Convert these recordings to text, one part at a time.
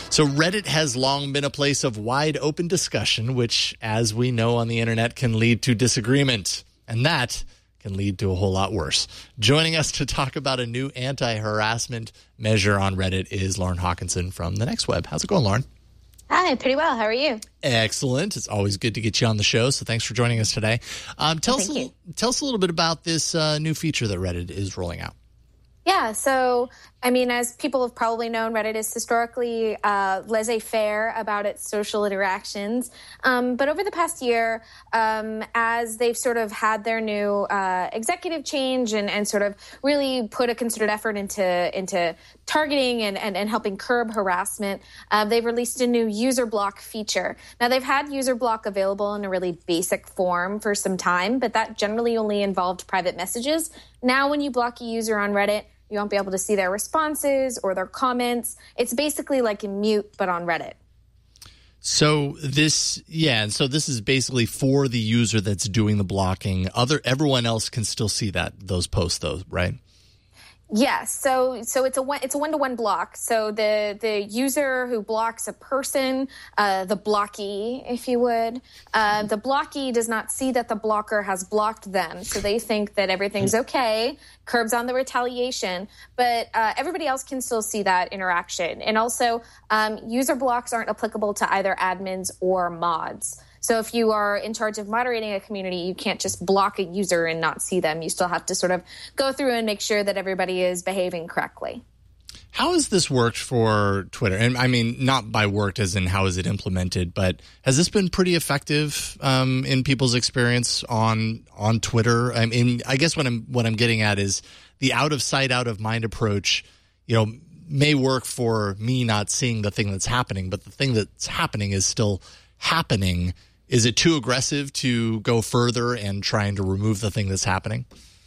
So Reddit has long been a place of wide open discussion, which, as we know on the internet, can lead to disagreement. And that can lead to a whole lot worse. Joining us to talk about a new anti-harassment measure on Reddit is Lauren Hawkinson from The Next Web. How's it going, Lauren? Hi, pretty well. How are you? Excellent. It's always good to get you on the show, so thanks for joining us today. Tell us a little bit about this new feature that Reddit is rolling out. Yeah, so, I mean, as people have probably known, Reddit is historically laissez-faire about its social interactions. But over the past year, as they've sort of had their new executive change and sort of really put a concerted effort into targeting and helping curb harassment, they've released a new user block feature. Now, they've had user block available in a really basic form for some time, but that generally only involved private messages. Now, when you block a user on Reddit, you won't be able to see their responses or their comments. It's basically like a mute, but on Reddit. So this is basically for the user that's doing the blocking. Everyone else can still see those posts, though, right? Yes. So it's a one-to-one block. So the user who blocks a person, the blockee, if you would, the blockee does not see that the blocker has blocked them. So they think that everything's okay, curbs on the retaliation, but everybody else can still see that interaction. And also, user blocks aren't applicable to either admins or mods. So if you are in charge of moderating a community, you can't just block a user and not see them. You still have to sort of go through and make sure that everybody is behaving correctly. How has this worked for Twitter? And I mean, not by worked as in how is it implemented, but has this been pretty effective in people's experience on Twitter? I mean, I guess what I'm getting at is the out of sight, out of mind approach, may work for me not seeing the thing that's happening, but the thing that's happening is still happening. Is it too aggressive to go further and trying to remove the thing that's happening?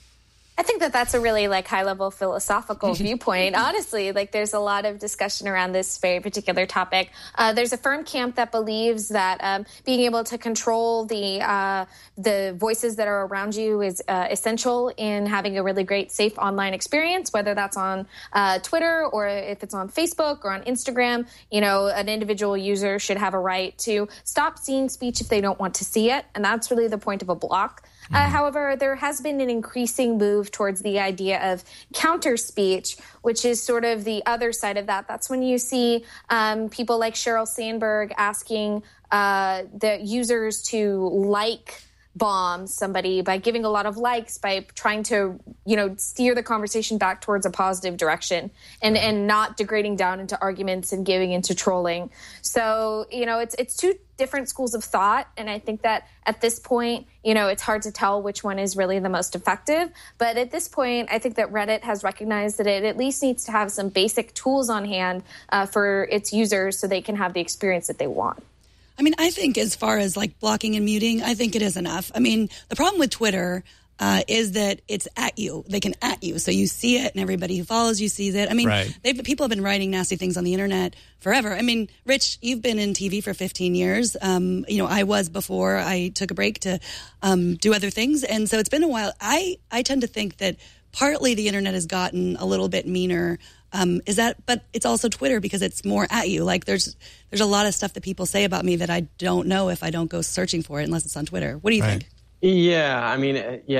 I think that's a really high-level philosophical viewpoint. Honestly, there's a lot of discussion around this very particular topic. There's a firm camp that believes that being able to control the voices that are around you is essential in having a really great, safe online experience, whether that's on Twitter or if it's on Facebook or on Instagram. An individual user should have a right to stop seeing speech if they don't want to see it, and that's really the point of a block. However, there has been an increasing move towards the idea of counter speech, which is sort of the other side of that. That's when you see people like Sheryl Sandberg asking the users to bomb somebody by giving a lot of likes, by trying to, steer the conversation back towards a positive direction and not degrading down into arguments and giving into trolling. So, it's two different schools of thought. And I think that at this point, it's hard to tell which one is really the most effective. But at this point, I think that Reddit has recognized that it at least needs to have some basic tools on hand for its users so they can have the experience that they want. I mean, I think as far as blocking and muting, I think it is enough. I mean, the problem with Twitter is that it's at you. They can at you. So you see it and everybody who follows you sees it. I mean, right. People have been writing nasty things on the internet forever. I mean, Rich, you've been in TV for 15 years. I was before I took a break to do other things. And so it's been a while. I tend to think that partly the internet has gotten a little bit meaner. But it's also Twitter because it's more at you. There's a lot of stuff that people say about me that I don't know if I don't go searching for it unless it's on Twitter. What do you think? Yeah, I mean,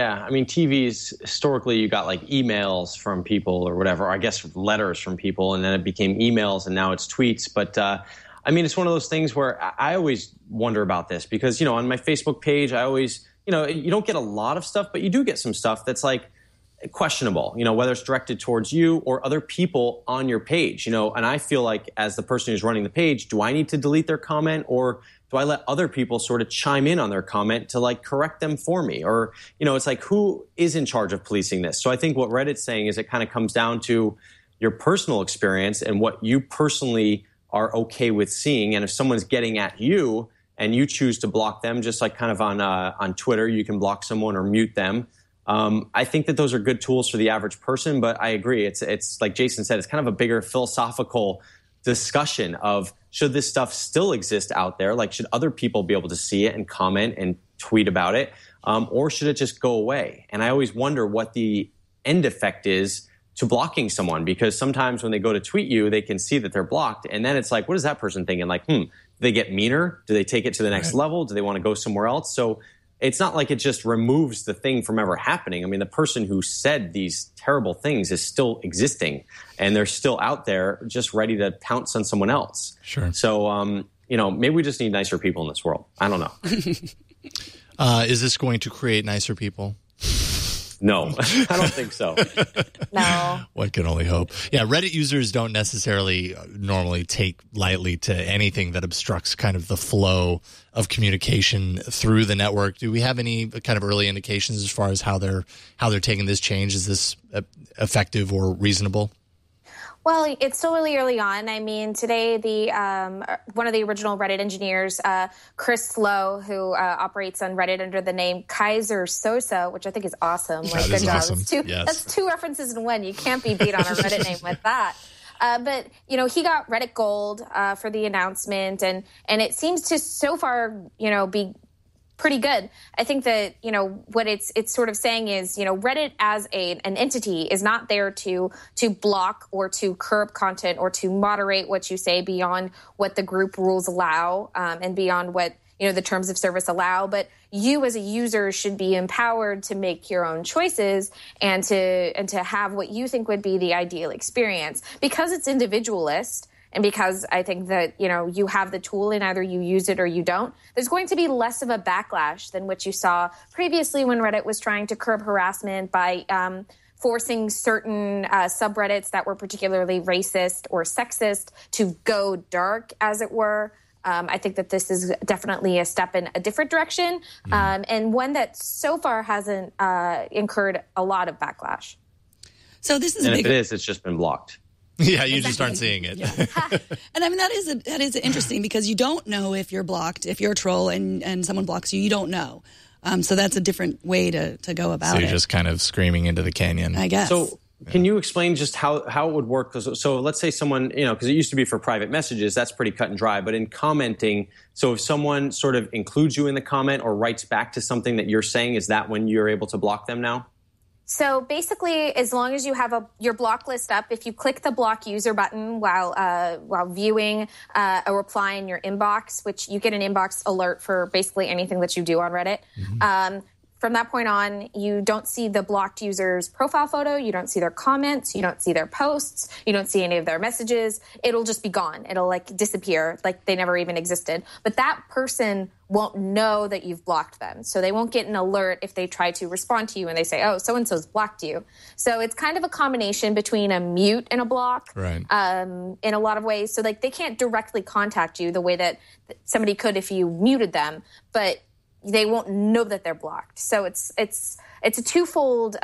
TV's historically you got emails from people or whatever, I guess letters from people, and then it became emails and now it's tweets. But it's one of those things where I always wonder about this because, on my Facebook page, I always, you don't get a lot of stuff, but you do get some stuff that's questionable, whether it's directed towards you or other people on your page, and I feel like as the person who's running the page, do I need to delete their comment or do I let other people sort of chime in on their comment to correct them for me? Or, it's who is in charge of policing this? So I think what Reddit's saying is it kind of comes down to your personal experience and what you personally are okay with seeing. And if someone's getting at you and you choose to block them, just kind of on Twitter, you can block someone or mute them. I think that those are good tools for the average person, but I agree. It's like Jason said, it's kind of a bigger philosophical discussion of should this stuff still exist out there? Should other people be able to see it and comment and tweet about it? Or should it just go away? And I always wonder what the end effect is to blocking someone, because sometimes when they go to tweet you, they can see that they're blocked. And then it's like, what is that person thinking? Like, do they get meaner? Do they take it to the next level? Do they want to go somewhere else? So it's not like it just removes the thing from ever happening. I mean, the person who said these terrible things is still existing, and they're still out there just ready to pounce on someone else. Sure. So, maybe we just need nicer people in this world. I don't know. Is this going to create nicer people? No, I don't think so. No. One can only hope. Yeah, Reddit users don't necessarily normally take lightly to anything that obstructs kind of the flow of communication through the network. Do we have any kind of early indications as far as how they're taking this change? Is this effective or reasonable? Well, it's still really early on. I mean, today one of the original Reddit engineers, Chris Slow, who operates on Reddit under the name Kaiser Sosa, which I think is awesome. Like, good job. Awesome. That's two references in one. You can't be beat on a Reddit name with that. But he got Reddit Gold for the announcement, and it seems to so far, be pretty good. I think that, what it's sort of saying is, Reddit as an entity is not there to block or to curb content or to moderate what you say beyond what the group rules allow, and beyond what, the terms of service allow. But you as a user should be empowered to make your own choices and to have what you think would be the ideal experience, because it's individualist. And because I think that, you have the tool and either you use it or you don't, there's going to be less of a backlash than what you saw previously when Reddit was trying to curb harassment by forcing certain subreddits that were particularly racist or sexist to go dark, as it were. I think that this is definitely a step in a different direction, and one that so far hasn't incurred a lot of backlash. So this is and if it is, it's just been blocked. Yeah, you just aren't seeing it. Yeah. And I mean, that is interesting, because you don't know if you're blocked. If you're a troll and someone blocks you, you don't know. So that's a different way to go about it. So you're just kind of screaming into the canyon, I guess. So can you explain just how it would work? So let's say someone, because it used to be for private messages, that's pretty cut and dry. But in commenting, so if someone sort of includes you in the comment or writes back to something that you're saying, is that when you're able to block them now? So basically, as long as you have your block list up, if you click the block user button while viewing a reply in your inbox, which you get an inbox alert for basically anything that you do on Reddit, from that point on, you don't see the blocked user's profile photo, you don't see their comments, you don't see their posts, you don't see any of their messages. It'll just be gone. It'll disappear, like they never even existed. But that person won't know that you've blocked them. So they won't get an alert if they try to respond to you and they say, oh, so-and-so's blocked you. So it's kind of a combination between a mute and a block, right? In a lot of ways. So they can't directly contact you the way that somebody could if you muted them, but they won't know that they're blocked. So it's a twofold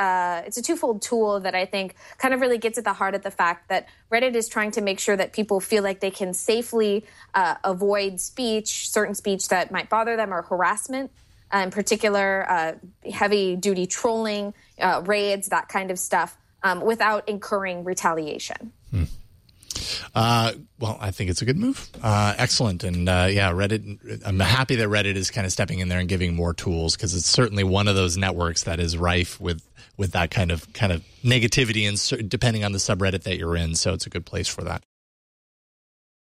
tool that I think kind of really gets at the heart of the fact that Reddit is trying to make sure that people feel like they can safely avoid certain speech that might bother them, or harassment, in particular, heavy duty trolling, raids, that kind of stuff, without incurring retaliation. Well, I think it's a good move. Excellent. And Reddit, I'm happy that Reddit is kind of stepping in there and giving more tools, because it's certainly one of those networks that is rife with that kind of negativity, and depending on the subreddit that you're in. So it's a good place for that.